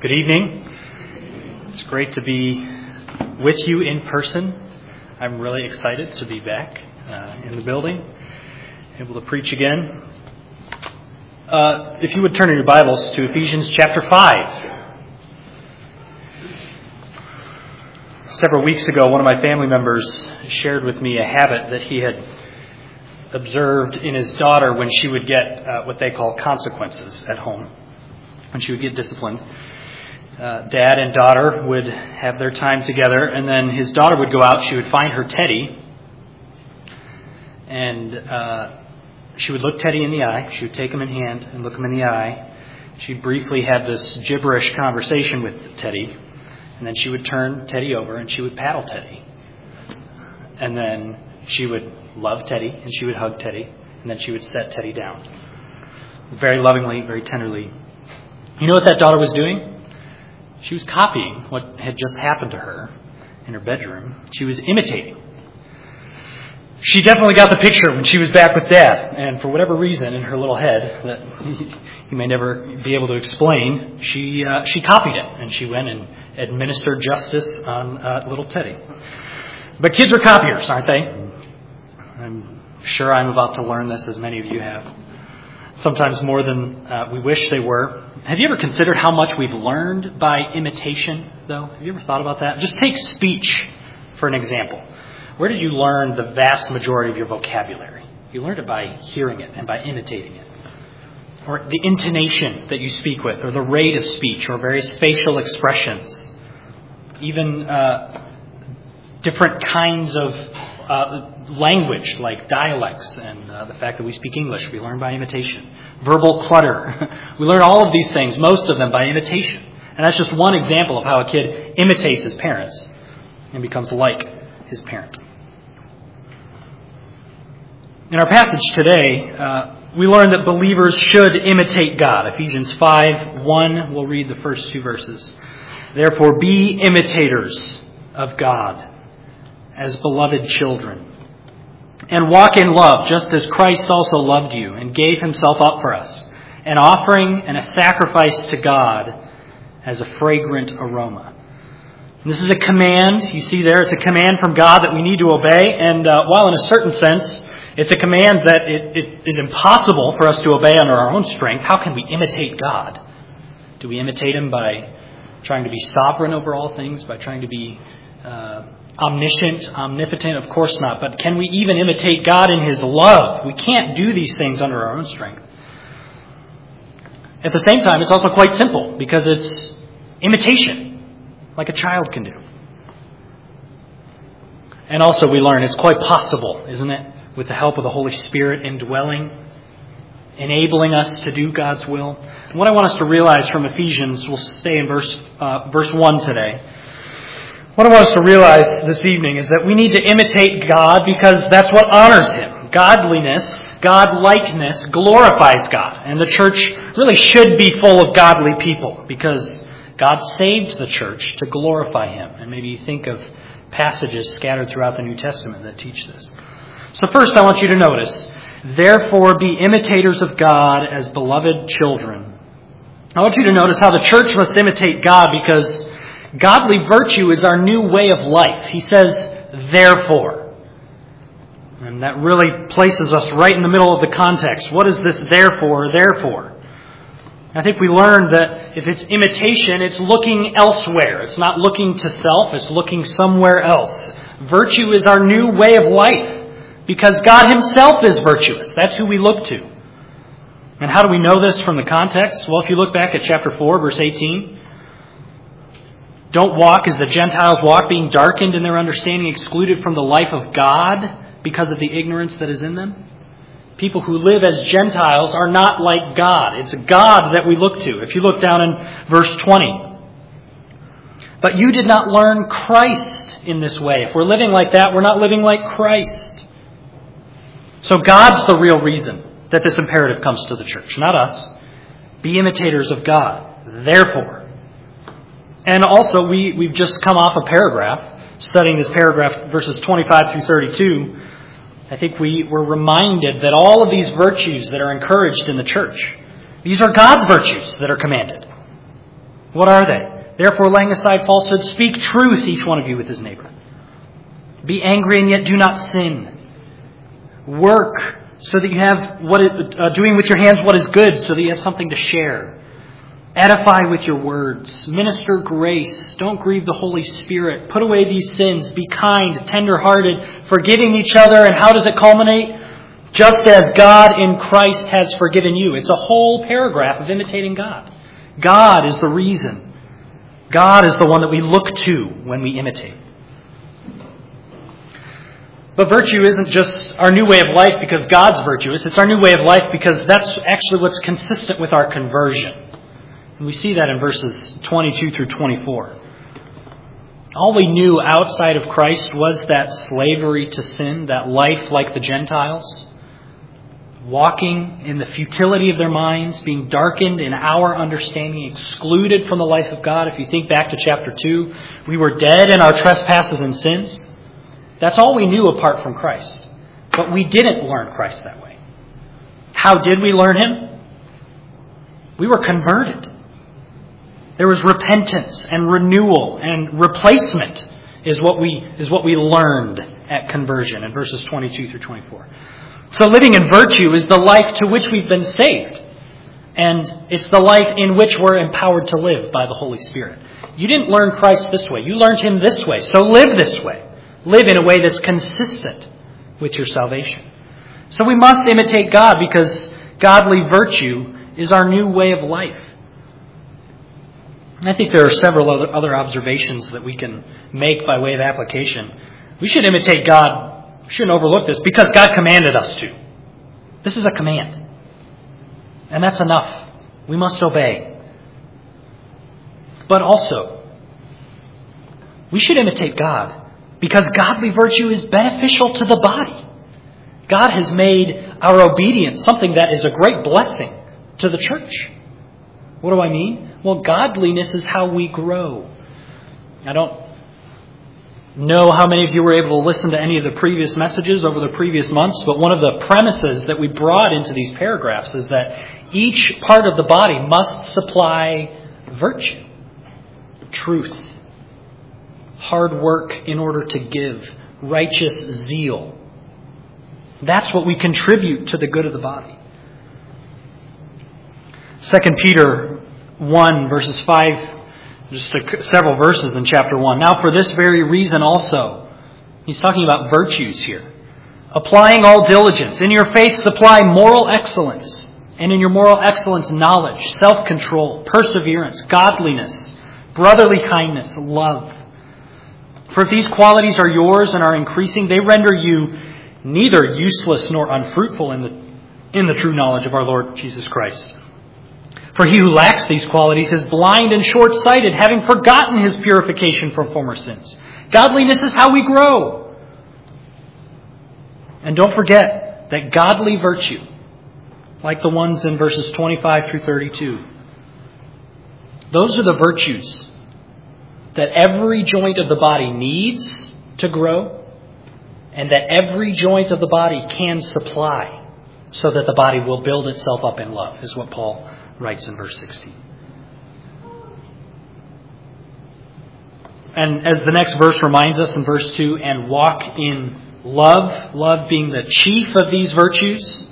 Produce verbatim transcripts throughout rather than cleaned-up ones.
Good evening. It's great to be with you in person. I'm really excited to be back uh, in the building, able to preach again. Uh, if you would turn in your Bibles to Ephesians chapter five. Several weeks ago, one of my family members shared with me a habit that he had observed in his daughter when she would get uh, what they call consequences at home, when she would get disciplined. Uh, dad and daughter would have their time together, and then his daughter would go out. She would find her Teddy, and uh, she would look Teddy in the eye. She would take him in hand and look him in the eye. She'd briefly have this gibberish conversation with Teddy, and then she would turn Teddy over and she would paddle Teddy. And then she would love Teddy, and she would hug Teddy, and then she would set Teddy down. Very lovingly, very tenderly. You know what that daughter was doing? She was copying what had just happened to her in her bedroom. She was imitating. She definitely got the picture when she was back with Dad. And for whatever reason in her little head that you may never be able to explain, she uh, she copied it. And she went and administered justice on uh, little Teddy. But kids are copiers, aren't they? I'm sure I'm about to learn this, as many of you have. Sometimes more than uh, we wish they were. Have you ever considered how much we've learned by imitation, though? Have you ever thought about that? Just take speech for an example. Where did you learn the vast majority of your vocabulary? You learned it by hearing it and by imitating it. Or the intonation that you speak with, or the rate of speech, or various facial expressions. Even uh, different kinds of uh, language, like dialects, and uh, the fact that we speak English, we learn by imitation. Verbal clutter. We learn all of these things, most of them by imitation. And that's just one example of how a kid imitates his parents and becomes like his parent. In our passage today, uh, we learn that believers should imitate God. Ephesians five one, we'll read the first two verses. Therefore, be imitators of God as beloved children, and walk in love, just as Christ also loved you and gave himself up for us, an offering and a sacrifice to God as a fragrant aroma. And this is a command. You see there, it's a command from God that we need to obey. And uh, while in a certain sense, it's a command that it, it is impossible for us to obey under our own strength, how can we imitate God? Do we imitate him by trying to be sovereign over all things, by trying to be uh, omniscient, omnipotent? Of course not. But can we even imitate God in his love? We can't do these things under our own strength. At the same time, it's also quite simple because it's imitation, like a child can do. And also we learn it's quite possible, isn't it? With the help of the Holy Spirit indwelling, enabling us to do God's will. And what I want us to realize from Ephesians, we'll stay in verse uh, verse one today. What I want us to realize this evening is that we need to imitate God because that's what honors him. Godliness, God-likeness glorifies God. And the church really should be full of godly people because God saved the church to glorify him. And maybe you think of passages scattered throughout the New Testament that teach this. So first I want you to notice, therefore be imitators of God as beloved children. I want you to notice how the church must imitate God because godly virtue is our new way of life. He says, therefore. And that really places us right in the middle of the context. What is this therefore, therefore? I think we learned that if it's imitation, it's looking elsewhere. It's not looking to self, it's looking somewhere else. Virtue is our new way of life because God himself is virtuous. That's who we look to. And how do we know this from the context? Well, if you look back at chapter four, verse eighteen, don't walk as the Gentiles walk, being darkened in their understanding, excluded from the life of God because of the ignorance that is in them. People who live as Gentiles are not like God. It's God that we look to. If you look down in verse twenty. But you did not learn Christ in this way. If we're living like that, we're not living like Christ. So God's the real reason that this imperative comes to the church, not us. Be imitators of God. Therefore. And also, we, we've just come off a paragraph, studying this paragraph, verses twenty-five through thirty-two. I think we were reminded that all of these virtues that are encouraged in the church, these are God's virtues that are commanded. What are they? Therefore, laying aside falsehood, speak truth, each one of you, with his neighbor. Be angry and yet do not sin. Work so that you have what it, uh, doing with your hands what is good, so that you have something to share. Edify with your words. Minister grace. Don't grieve the Holy Spirit. Put away these sins. Be kind, tender-hearted, forgiving each other. And how does it culminate? Just as God in Christ has forgiven you. It's a whole paragraph of imitating God. God is the reason. God is the one that we look to when we imitate. But virtue isn't just our new way of life because God's virtuous. It's our new way of life because that's actually what's consistent with our conversion. And we see that in verses twenty-two through twenty-four. All we knew outside of Christ was that slavery to sin, that life like the Gentiles, walking in the futility of their minds, being darkened in our understanding, excluded from the life of God. If you think back to chapter two, we were dead in our trespasses and sins. That's all we knew apart from Christ. But we didn't learn Christ that way. How did we learn Him? We were converted. There was repentance and renewal and replacement is what we is what we learned at conversion in verses twenty-two through twenty-four. So living in virtue is the life to which we've been saved. And it's the life in which we're empowered to live by the Holy Spirit. You didn't learn Christ this way. You learned Him this way. So live this way. Live in a way that's consistent with your salvation. So we must imitate God because godly virtue is our new way of life. And I think there are several other, other observations that we can make by way of application. We should imitate God. We shouldn't overlook this because God commanded us to. This is a command. And that's enough. We must obey. But also, we should imitate God because godly virtue is beneficial to the body. God has made our obedience something that is a great blessing to the church. What do I mean? Well, godliness is how we grow. I don't know how many of you were able to listen to any of the previous messages over the previous months, but one of the premises that we brought into these paragraphs is that each part of the body must supply virtue, truth, hard work in order to give, righteous zeal. That's what we contribute to the good of the body. Second Peter one, verses five, just a, several verses in chapter one. Now for this very reason also, he's talking about virtues here. Applying all diligence. In your faith supply moral excellence. And in your moral excellence, knowledge, self-control, perseverance, godliness, brotherly kindness, love. For if these qualities are yours and are increasing, they render you neither useless nor unfruitful in the, in the true knowledge of our Lord Jesus Christ. For he who lacks these qualities is blind and short-sighted, having forgotten his purification from former sins. Godliness is how we grow. And don't forget that godly virtue, like the ones in verses twenty-five through thirty-two, those are the virtues that every joint of the body needs to grow and that every joint of the body can supply so that the body will build itself up in love, is what Paul writes in verse sixteen. And as the next verse reminds us in verse two, and walk in love, love being the chief of these virtues.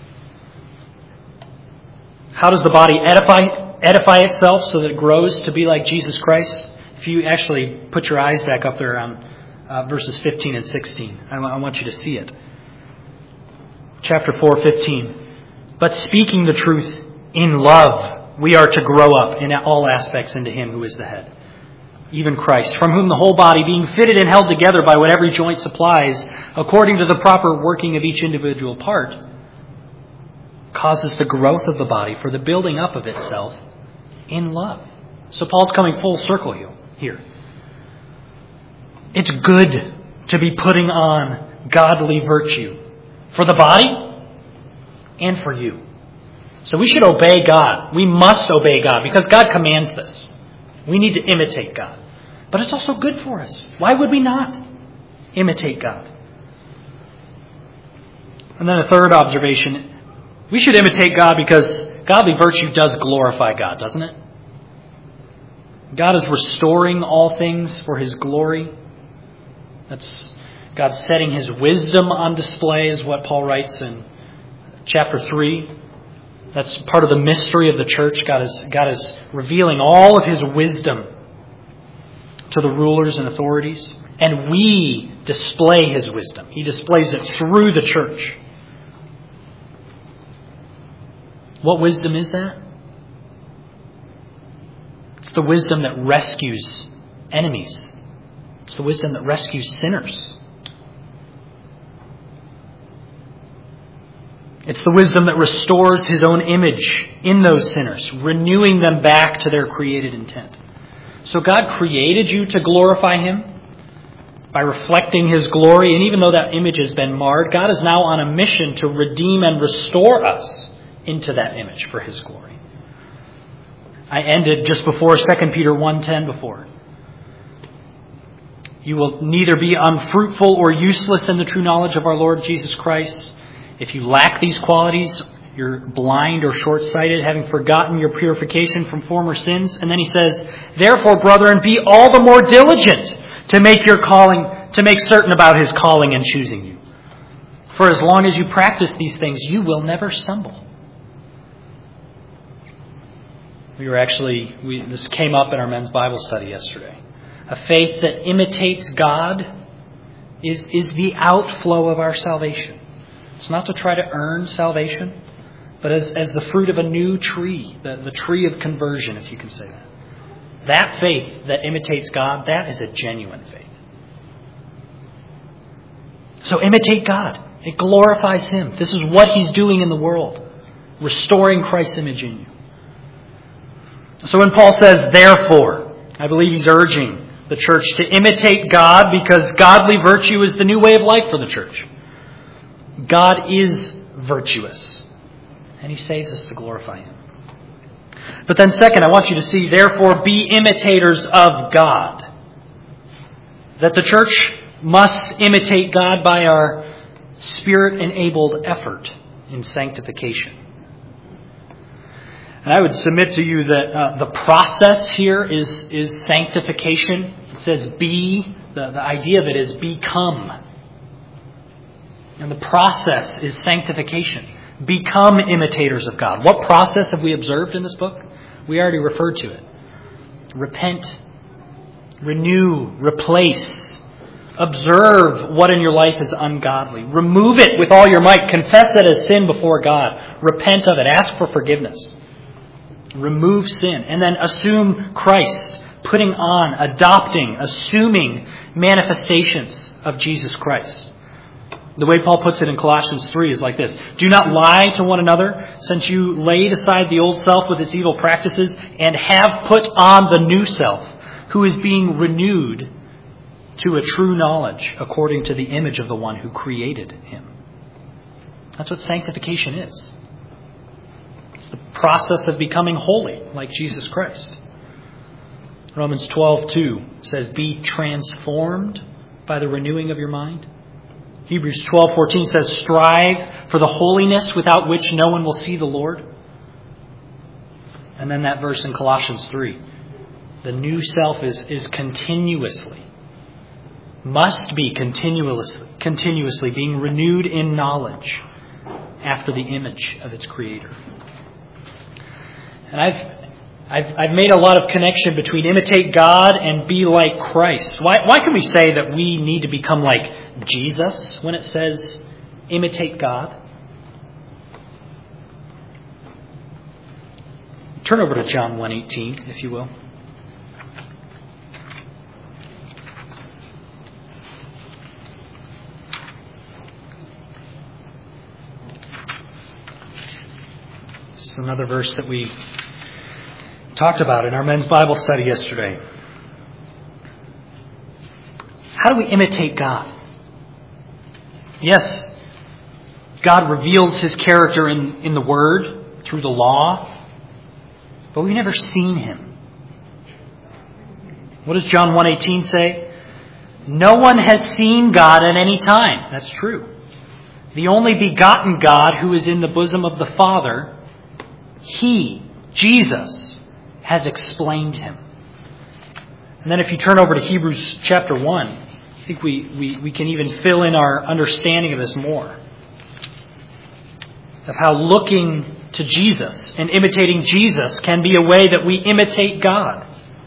How does the body edify, edify itself so that it grows to be like Jesus Christ? If you actually put your eyes back up there on uh, verses fifteen and sixteen, I, I want you to see it. Chapter four, fifteen. But speaking the truth in love, we are to grow up in all aspects into Him who is the head, even Christ, from whom the whole body, being fitted and held together by what every joint supplies, according to the proper working of each individual part, causes the growth of the body for the building up of itself in love. So Paul's coming full circle here. It's good to be putting on godly virtue for the body and for you. So we should obey God. We must obey God because God commands this. We need to imitate God. But it's also good for us. Why would we not imitate God? And then a third observation. We should imitate God because godly virtue does glorify God, doesn't it? God is restoring all things for His glory. That's God setting His wisdom on display, is what Paul writes in chapter three. That's part of the mystery of the church. God is, God is revealing all of His wisdom to the rulers and authorities. And we display His wisdom. He displays it through the church. What wisdom is that? It's the wisdom that rescues enemies. It's the wisdom that rescues sinners. It's the wisdom that restores His own image in those sinners, renewing them back to their created intent. So God created you to glorify Him by reflecting His glory. And even though that image has been marred, God is now on a mission to redeem and restore us into that image for His glory. I ended just before Second Peter one ten before. You will neither be unfruitful or useless in the true knowledge of our Lord Jesus Christ. If you lack these qualities, you're blind or short-sighted, having forgotten your purification from former sins. And then he says, therefore, brethren, be all the more diligent to make your calling, to make certain about His calling and choosing you. For as long as you practice these things, you will never stumble. We were actually, we, this came up in our men's Bible study yesterday. A faith that imitates God is, is the outflow of our salvation. It's not to try to earn salvation, but as, as the fruit of a new tree, the, the tree of conversion, if you can say that. That faith that imitates God, that is a genuine faith. So imitate God. It glorifies Him. This is what He's doing in the world, restoring Christ's image in you. So when Paul says, therefore, I believe he's urging the church to imitate God because godly virtue is the new way of life for the church. God is virtuous, and He saves us to glorify Him. But then second, I want you to see, therefore, be imitators of God. That the church must imitate God by our Spirit-enabled effort in sanctification. And I would submit to you that uh, the process here is, is sanctification. It says be, the, the idea of it is become. And the process is sanctification. Become imitators of God. What process have we observed in this book? We already referred to it. Repent, renew, replace. Observe what in your life is ungodly. Remove it with all your might. Confess it as sin before God. Repent of it. Ask for forgiveness. Remove sin. And then assume Christ. Putting on, adopting, assuming manifestations of Jesus Christ. The way Paul puts it in Colossians three is like this. Do not lie to one another, since you laid aside the old self with its evil practices and have put on the new self, who is being renewed to a true knowledge according to the image of the one who created him. That's what sanctification is. It's the process of becoming holy, like Jesus Christ. Romans twelve two says, be transformed by the renewing of your mind. Hebrews twelve fourteen says, strive for the holiness without which no one will see the Lord. And then that verse in Colossians three. The new self is, is continuously, must be continuously, continuously being renewed in knowledge after the image of its Creator. And I've I've, I've made a lot of connection between imitate God and be like Christ. Why, why can we say that we need to become like Jesus when it says imitate God? Turn over to John one eighteen, if you will. This is another verse that we talked about in our men's Bible study yesterday. How do we imitate God? Yes, God reveals His character in, in the Word, through the law, but we've never seen Him. What does John one eighteen say? No one has seen God at any time. That's true. The only begotten God who is in the bosom of the Father, He, Jesus, has explained Him. And then if you turn over to Hebrews chapter one, I think we, we, we can even fill in our understanding of this more. Of how looking to Jesus and imitating Jesus can be a way that we imitate God.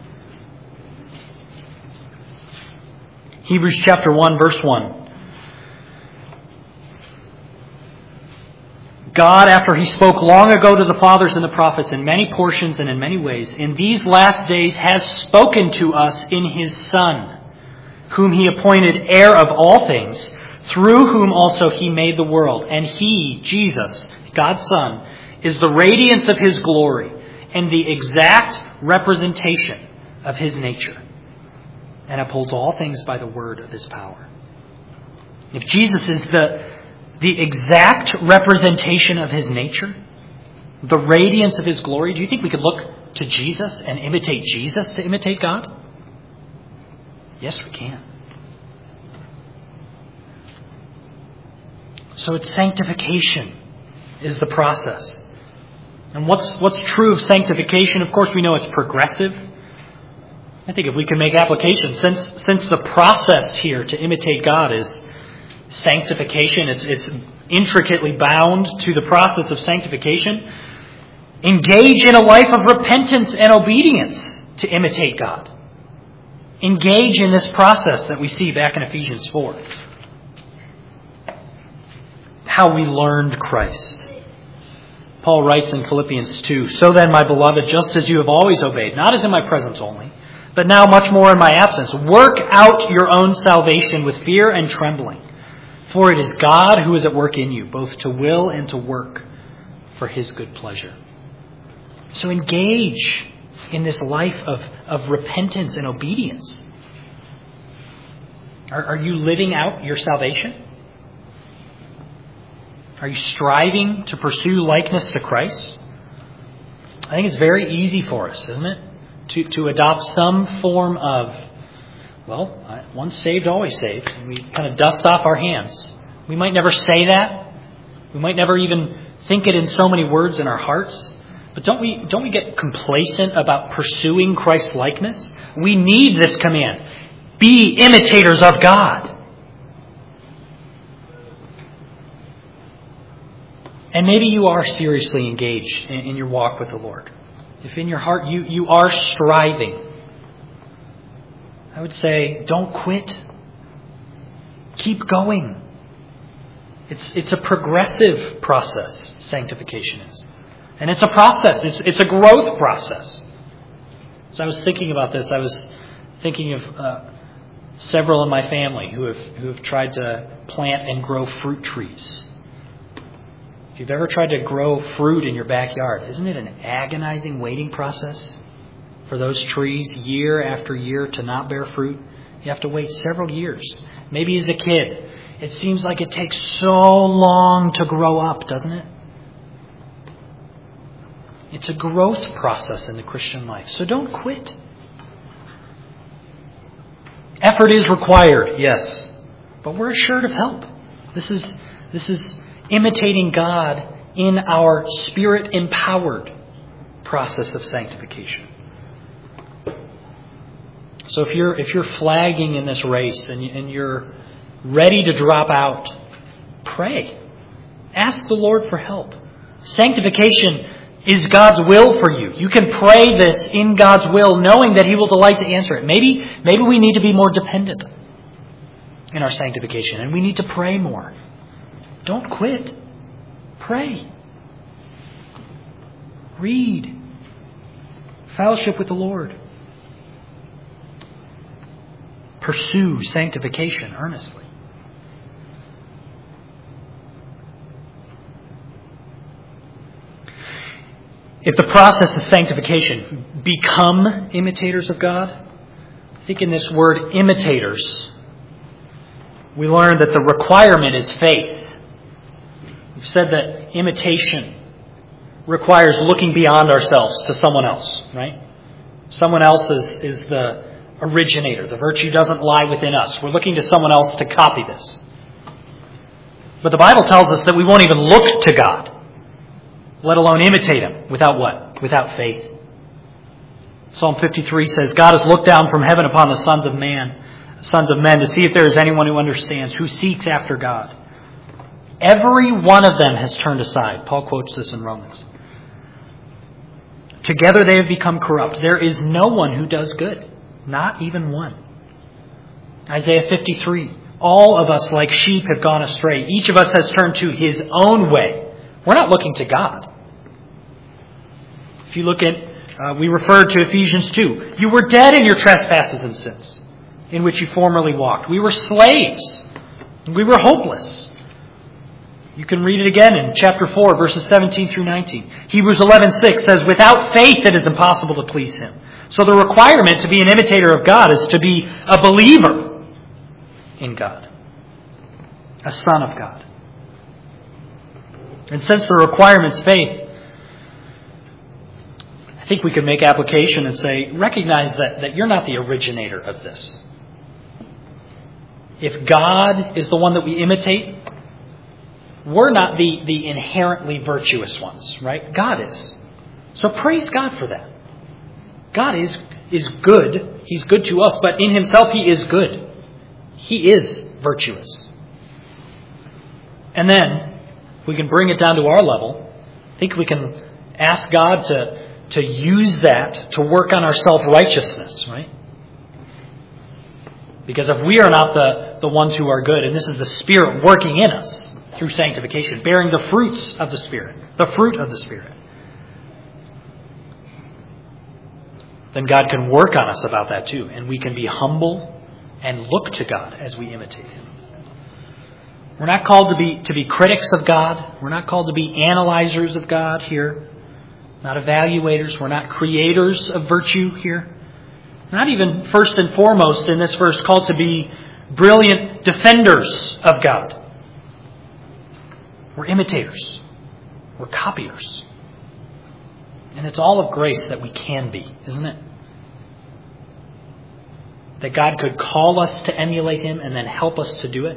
Hebrews chapter one, verse one. God, after He spoke long ago to the fathers and the prophets in many portions and in many ways, in these last days has spoken to us in His Son, whom He appointed heir of all things, through whom also He made the world. And He, Jesus, God's Son, is the radiance of His glory and the exact representation of His nature, and upholds all things by the word of His power. If Jesus is the, the exact representation of His nature, the radiance of His glory, do you think we could look to Jesus and imitate Jesus to imitate God? Yes, we can. So it's sanctification is the process. And what's what's true of sanctification? Of course, we know it's progressive. I think if we can make application, since since the process here to imitate God is sanctification, it's, it's intricately bound to the process of sanctification, engage in a life of repentance and obedience to imitate God. Engage in this process that we see back in Ephesians four. How we learned Christ. Paul writes in Philippians two, "So then, my beloved, just as you have always obeyed, not as in my presence only, but now much more in my absence, work out your own salvation with fear and trembling. For it is God who is at work in you, both to will and to work for His good pleasure." So engage in this life of, of repentance and obedience. Are, are you living out your salvation? Are you striving to pursue likeness to Christ? I think it's very easy for us, isn't it? To, to adopt some form of, well, once saved, always saved. And we kind of dust off our hands. We might never say that. We might never even think it in so many words in our hearts. But don't we don't we get complacent about pursuing Christ's likeness? We need this command. Be imitators of God. And maybe you are seriously engaged in, in your walk with the Lord. If in your heart you, you are striving, I would say, don't quit. Keep going. It's it's a progressive process, sanctification is. And it's a process. It's it's a growth process. So I was thinking about this. I was thinking of uh, several in my family who have who have tried to plant and grow fruit trees. If you've ever tried to grow fruit in your backyard, isn't it an agonizing waiting process for those trees year after year to not bear fruit? You have to wait several years. Maybe as a kid, it seems like it takes so long to grow up, doesn't it? It's a growth process in the Christian life. So don't quit. Effort is required, yes, but we're assured of help. This is this is imitating God in our Spirit-empowered process of sanctification. So if you're if you're flagging in this race and, and you're ready to drop out, pray. Ask the Lord for help. Sanctification is God's will for you. You can pray this in God's will, knowing that He will delight to answer it. Maybe, maybe we need to be more dependent in our sanctification, and we need to pray more. Don't quit. Pray. Read. Fellowship with the Lord. Pursue sanctification earnestly. If the process of sanctification, become imitators of God, I think in this word imitators, we learn that the requirement is faith. We've said that imitation requires looking beyond ourselves to someone else, right? Someone else is, is the originator. The virtue doesn't lie within us. We're looking to someone else to copy this. But the Bible tells us that we won't even look to God, let alone imitate Him, without what? Without faith. Psalm fifty-three says, God has looked down from heaven upon the sons of man, sons of men, to see if there is anyone who understands, who seeks after God. Every one of them has turned aside. Paul quotes this in Romans. Together they have become corrupt. There is no one who does good, not even one. Isaiah fifty-three. All of us like sheep have gone astray. Each of us has turned to his own way. We're not looking to God. If you look at, uh, we referred to Ephesians two. You were dead in your trespasses and sins, in which you formerly walked. We were slaves. We were hopeless. You can read it again in chapter four, verses seventeen through nineteen. Hebrews eleven six says, without faith it is impossible to please him. So the requirement to be an imitator of God is to be a believer in God, a son of God. And since the requirement's faith, I think we could make application and say, recognize that, that you're not the originator of this. If God is the one that we imitate, we're not the, the inherently virtuous ones, right? God is. So praise God for that. God is, is good. He's good to us, but in himself he is good. He is virtuous. And then, if we can bring it down to our level, I think we can ask God to, to use that to work on our self-righteousness, right? Because if we are not the, the ones who are good, and this is the Spirit working in us through sanctification, bearing the fruits of the Spirit, the fruit of the Spirit, then God can work on us about that too. And we can be humble and look to God as we imitate him. We're not called to be to be critics of God. We're not called to be analyzers of God here. Not evaluators. We're not creators of virtue here. Not even first and foremost in this verse called to be brilliant defenders of God. We're imitators. We're copiers. And it's all of grace that we can be, isn't it? That God could call us to emulate him and then help us to do it.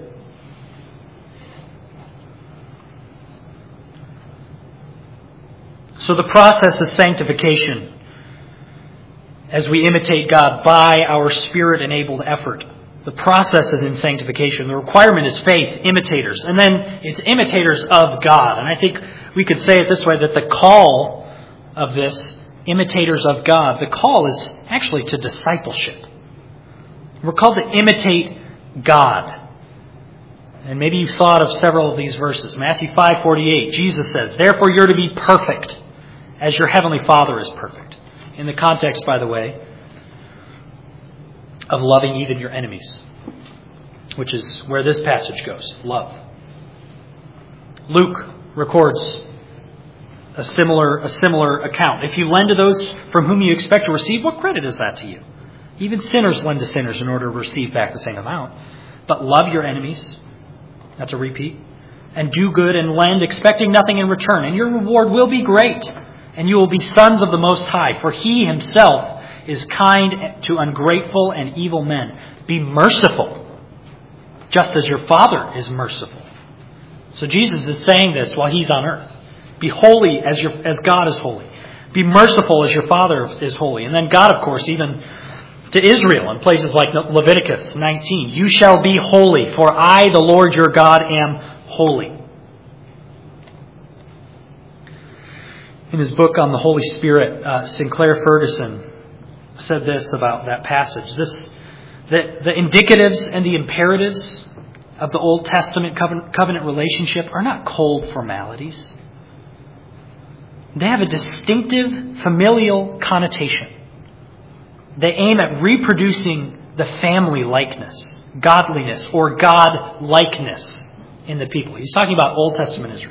So the process of sanctification, as we imitate God by our Spirit-enabled effort, the process is in sanctification. The requirement is faith, imitators. And then it's imitators of God. And I think we could say it this way, that the call of this, imitators of God, the call is actually to discipleship. We're called to imitate God. And maybe you've thought of several of these verses. Matthew five forty-eight, Jesus says, therefore you're to be perfect as your heavenly Father is perfect. In the context, by the way, of loving even your enemies, which is where this passage goes, love. Luke records a similar, a similar account. If you lend to those from whom you expect to receive, what credit is that to you? Even sinners lend to sinners in order to receive back the same amount. But love your enemies. That's a repeat. And do good and lend, expecting nothing in return. And your reward will be great. And you will be sons of the Most High. For he himself is kind to ungrateful and evil men. Be merciful, just as your Father is merciful. So Jesus is saying this while he's on earth. Be holy as your as God is holy. Be merciful as your Father is holy. And then God, of course, even to Israel in places like Leviticus nineteen, you shall be holy, for I, the Lord your God, am holy. In his book on the Holy Spirit, uh, Sinclair Ferguson said this about that passage. This, the, the indicatives and the imperatives of the Old Testament covenant, covenant relationship are not cold formalities. They have a distinctive familial connotation. They aim at reproducing the family likeness, godliness, or God-likeness in the people. He's talking about Old Testament Israel.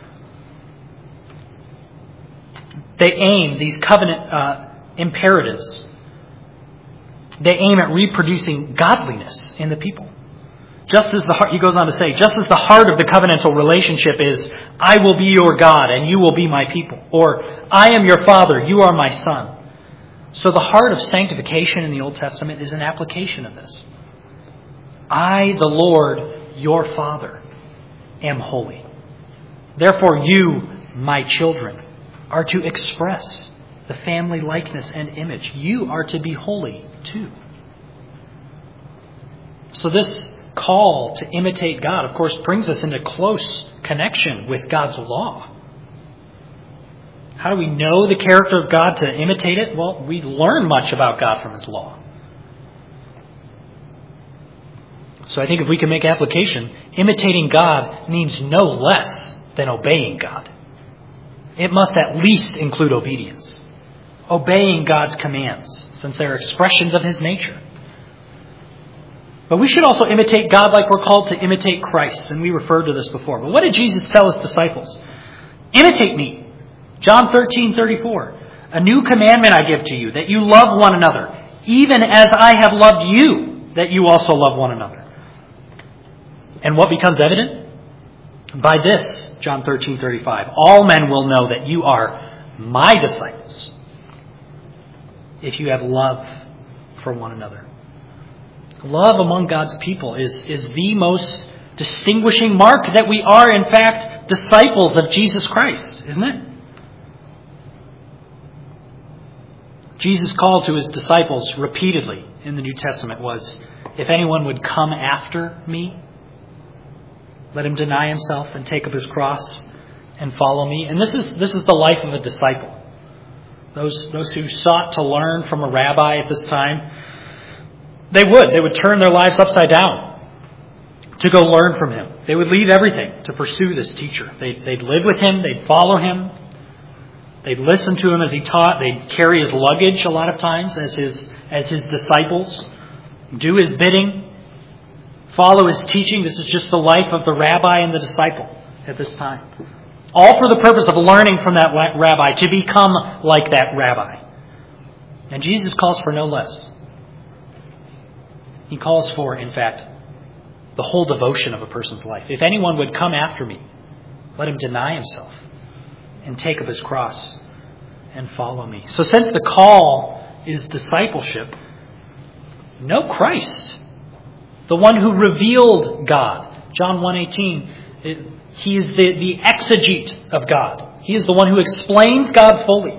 They aim, these covenant uh, imperatives, they aim at reproducing godliness in the people. Just as the heart, he goes on to say, just as the heart of the covenantal relationship is, I will be your God and you will be my people. Or, I am your father, you are my son. So the heart of sanctification in the Old Testament is an application of this. I, the Lord, your Father, am holy. Therefore you, my children, are to express the family likeness and image. You are to be holy too. So this call to imitate God, of course, brings us into close connection with God's law. How do we know the character of God to imitate it? Well, we learn much about God from His law. So I think if we can make application, imitating God means no less than obeying God. It must at least include obedience. Obeying God's commands, since they are expressions of His nature. But we should also imitate God like we're called to imitate Christ, and we referred to this before. But what did Jesus tell His disciples? Imitate me. John thirteen thirty-four. A new commandment I give to you, that you love one another, even as I have loved you, that you also love one another. And what becomes evident? By this, John thirteen thirty-five, all men will know that you are my disciples, if you have love for one another. Love among God's people is, is the most distinguishing mark that we are, in fact, disciples of Jesus Christ, isn't it? Jesus' call to His disciples repeatedly in the New Testament was, if anyone would come after me, let him deny himself and take up his cross and follow me. And this is this is the life of a disciple. Those, those who sought to learn from a rabbi at this time, they would. They would turn their lives upside down to go learn from him. They would leave everything to pursue this teacher. They'd, they'd live with him. They'd follow him. They'd listen to him as he taught. They'd carry his luggage a lot of times as his as his disciples. Do his bidding. Follow his teaching. This is just the life of the rabbi and the disciple at this time. All for the purpose of learning from that rabbi, to become like that rabbi. And Jesus calls for no less. He calls for, in fact, the whole devotion of a person's life. If anyone would come after me, let him deny himself and take up his cross and follow me. So since the call is discipleship, know Christ, the one who revealed God. John one eighteen, it, He is the, the exegete of God. He is the one who explains God fully.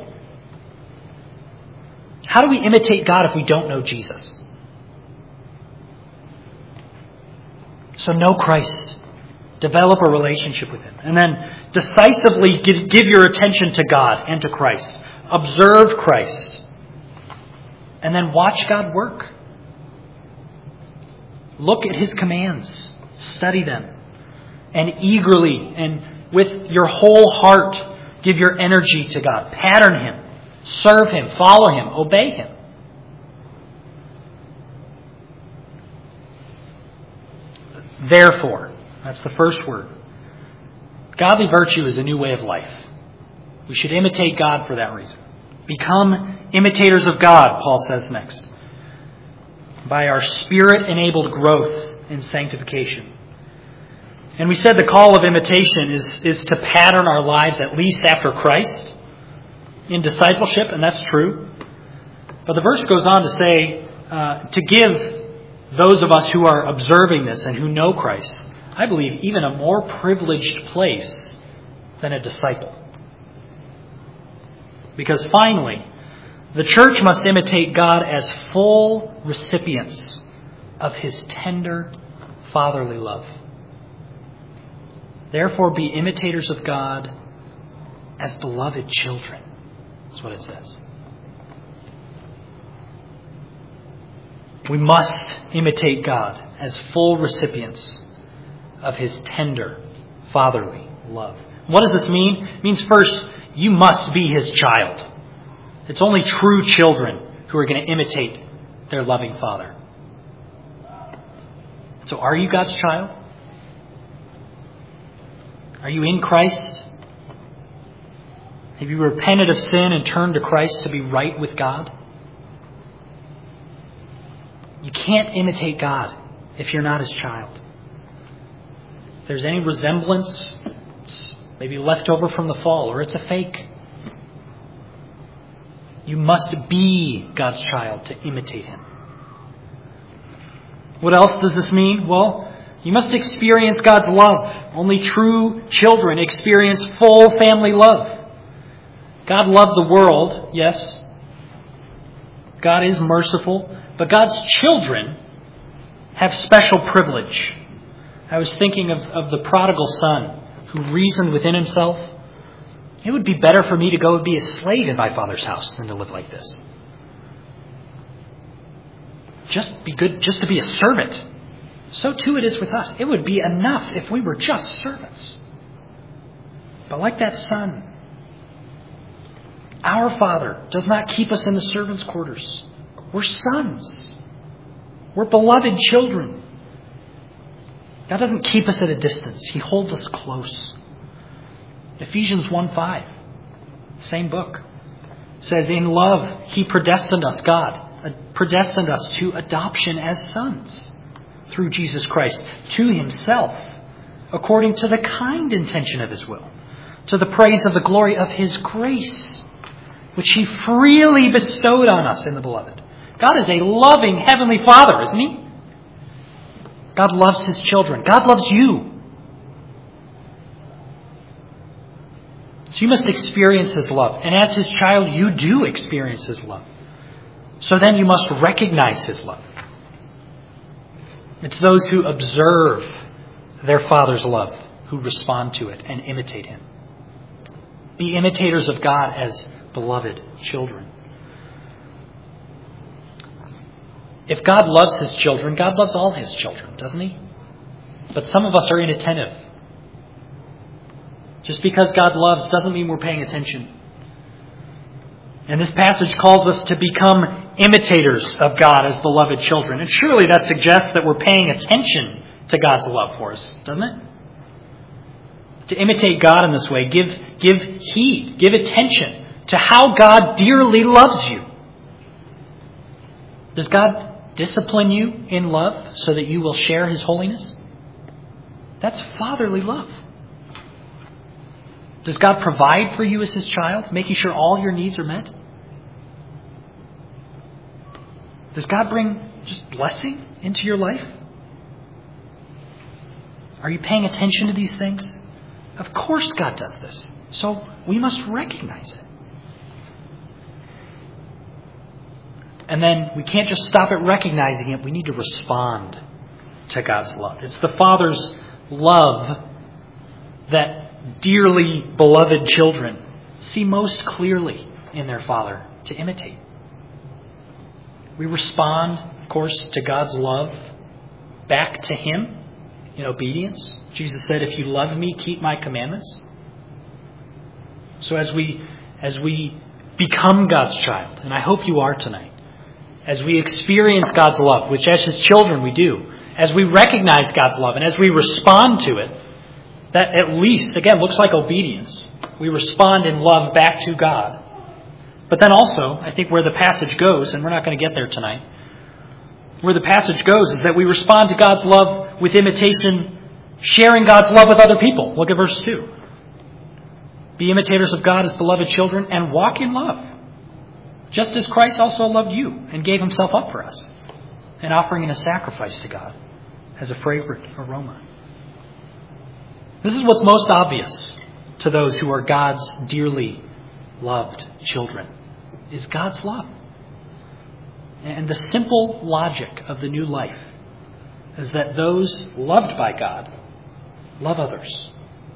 How do we imitate God if we don't know Jesus? So know Christ. Develop a relationship with Him. And then decisively give, give your attention to God and to Christ. Observe Christ. And then watch God work. Look at His commands. Study them. And eagerly and with your whole heart, give your energy to God. Pattern Him. Serve Him. Follow Him. Obey Him. Therefore, that's the first word. Godly virtue is a new way of life. We should imitate God for that reason. Become imitators of God, Paul says next, by our Spirit-enabled growth in sanctification. And we said the call of imitation is, is to pattern our lives at least after Christ in discipleship, and that's true. But the verse goes on to say, uh, to give those of us who are observing this and who know Christ, I believe, even a more privileged place than a disciple. Because finally, the church must imitate God as full recipients of His tender, fatherly love. Therefore, be imitators of God as beloved children. That's what it says. We must imitate God as full recipients of His tender, fatherly love. What does this mean? It means first, you must be His child. It's only true children who are going to imitate their loving Father. So are you God's child? Are you in Christ? Have you repented of sin and turned to Christ to be right with God? You can't imitate God if you're not His child. If there's any resemblance, it's maybe left over from the fall, or it's a fake. You must be God's child to imitate Him. What else does this mean? Well, you must experience God's love. Only true children experience full family love. God loved the world, yes. God is merciful, but God's children have special privilege. I was thinking of, of the prodigal son who reasoned within himself, it would be better for me to go and be a slave in my father's house than to live like this. Just be good, just to be a servant. So too it is with us. It would be enough if we were just servants. But like that son, our Father does not keep us in the servants' quarters. We're sons. We're beloved children. God doesn't keep us at a distance. He holds us close. Ephesians one five, same book, says, in love, He predestined us, God, predestined us to adoption as sons through Jesus Christ to Himself, according to the kind intention of His will, to the praise of the glory of His grace, which He freely bestowed on us in the Beloved. God is a loving Heavenly Father, isn't He? God loves His children. God loves you. So you must experience His love. And as His child, you do experience His love. So then you must recognize His love. It's those who observe their Father's love who respond to it and imitate Him. Be imitators of God as beloved children. If God loves His children, God loves all His children, doesn't He? But some of us are inattentive. Just because God loves doesn't mean we're paying attention. And this passage calls us to become imitators of God as beloved children. And surely that suggests that we're paying attention to God's love for us, doesn't it? To imitate God in this way, give, give heed, give attention to how God dearly loves you. Does God discipline you in love so that you will share His holiness? That's fatherly love. Does God provide for you as His child, making sure all your needs are met? Does God bring just blessing into your life? Are you paying attention to these things? Of course God does this. So we must recognize it. And then we can't just stop at recognizing it. We need to respond to God's love. It's the Father's love that dearly beloved children see most clearly in their Father to imitate. We respond, of course, to God's love back to Him in obedience. Jesus said, if you love me, keep my commandments. So as we, as we become God's child, and I hope you are tonight, as we experience God's love, which as His children we do, as we recognize God's love and as we respond to it, that at least, again, looks like obedience. We respond in love back to God. But then also, I think where the passage goes, and we're not going to get there tonight, where the passage goes is that we respond to God's love with imitation, sharing God's love with other people. Look at verse two. Be imitators of God as beloved children and walk in love, just as Christ also loved you and gave Himself up for us, an offering and a sacrifice to God as a fragrant aroma. This is what's most obvious to those who are God's dearly loved children, is God's love. And the simple logic of the new life is that those loved by God love others.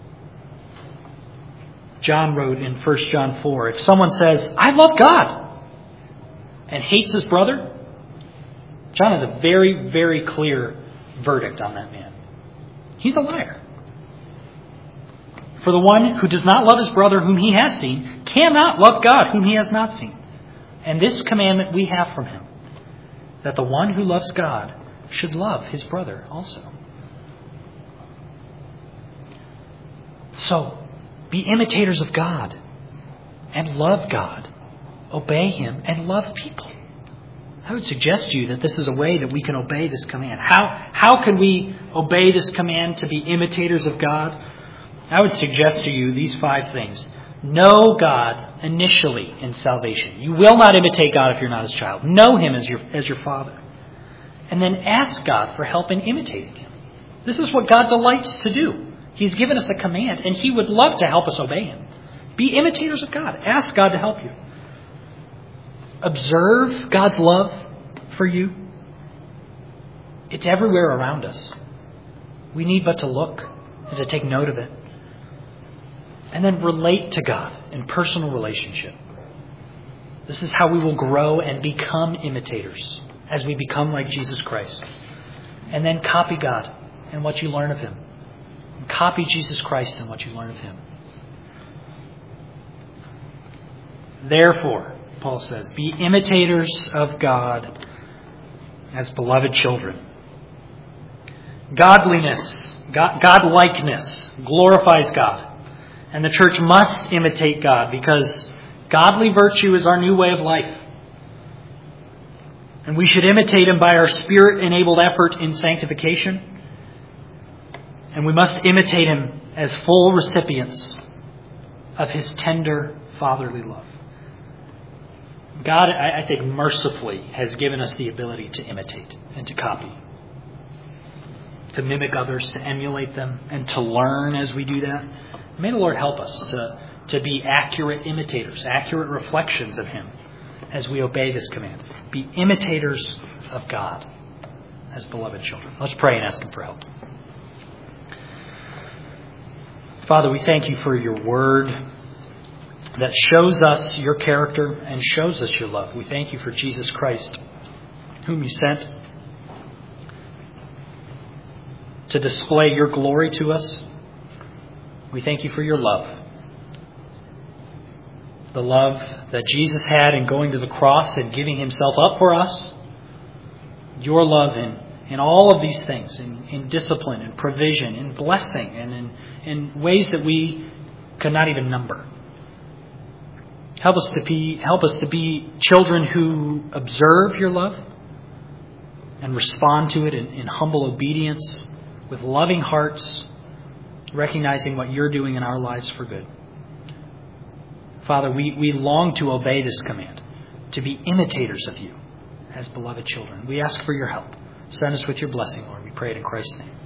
John wrote in First John four, if someone says, I love God, and hates his brother, John has a very, very clear verdict on that man. He's a liar. For the one who does not love his brother whom he has seen cannot love God whom he has not seen. And this commandment we have from Him, that the one who loves God should love his brother also. So, be imitators of God and love God. Obey Him and love people. I would suggest to you that this is a way that we can obey this command. How, how can we obey this command to be imitators of God? I would suggest to you these five things. Know God initially in salvation. You will not imitate God if you're not His child. Know Him as your, as your Father. And then ask God for help in imitating Him. This is what God delights to do. He's given us a command, and He would love to help us obey Him. Be imitators of God. Ask God to help you. Observe God's love for you. It's everywhere around us. We need but to look and to take note of it. And then relate to God in personal relationship. This is how we will grow and become imitators as we become like Jesus Christ. And then copy God and what you learn of Him. And copy Jesus Christ and what you learn of Him. Therefore, Paul says, be imitators of God as beloved children. Godliness, God, God-likeness glorifies God. And the church must imitate God because godly virtue is our new way of life. And we should imitate Him by our Spirit-enabled effort in sanctification. And we must imitate Him as full recipients of His tender fatherly love. God, I think, mercifully has given us the ability to imitate and to copy. To mimic others, to emulate them, and to learn as we do that. May the Lord help us to, to be accurate imitators, accurate reflections of Him as we obey this command. Be imitators of God as beloved children. Let's pray and ask Him for help. Father, we thank You for Your word that shows us Your character and shows us Your love. We thank You for Jesus Christ, whom You sent to display Your glory to us. We thank You for Your love. The love that Jesus had in going to the cross and giving Himself up for us. Your love in, in all of these things, in, in discipline, in provision, in blessing, and in, in ways that we could not even number. Help us to be, help us to be children who observe Your love and respond to it in, in humble obedience, with loving hearts, recognizing what You're doing in our lives for good. Father, we, we long to obey this command, to be imitators of You as beloved children. We ask for Your help. Send us with Your blessing, Lord. We pray it in Christ's name.